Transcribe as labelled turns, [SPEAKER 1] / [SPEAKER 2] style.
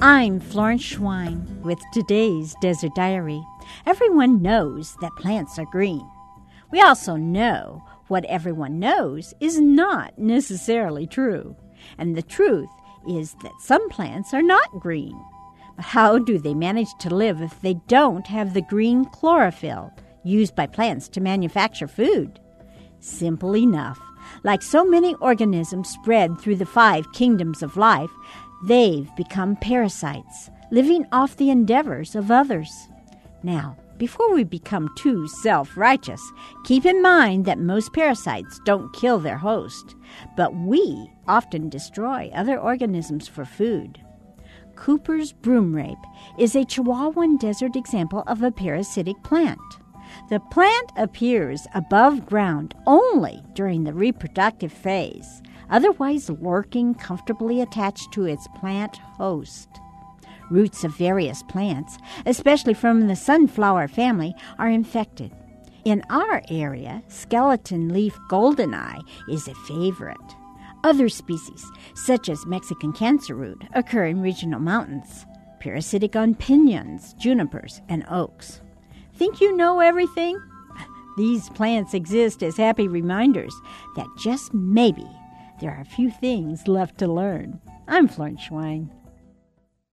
[SPEAKER 1] I'm Florence Schwein with today's Desert Diary. Everyone knows that plants are green. We also know what everyone knows is not necessarily true. And the truth is that some plants are not green. But how do they manage to live if they don't have the green chlorophyll used by plants to manufacture food? Simple enough. Like so many organisms spread through the 5 kingdoms of life, they've become parasites, living off the endeavors of others. Now, before we become too self-righteous, keep in mind that most parasites don't kill their host, but we often destroy other organisms for food. Cooper's broomrape is a Chihuahuan desert example of a parasitic plant. The plant appears above ground only during the reproductive phase, otherwise lurking comfortably attached to its plant host. Roots of various plants, especially from the sunflower family, are infected. In our area, skeleton leaf goldeneye is a favorite. Other species, such as Mexican cancerroot, occur in regional mountains, parasitic on piñons, junipers, and oaks. Think you know everything? These plants exist as happy reminders that just maybe there are a few things left to learn. I'm Florence Schwein.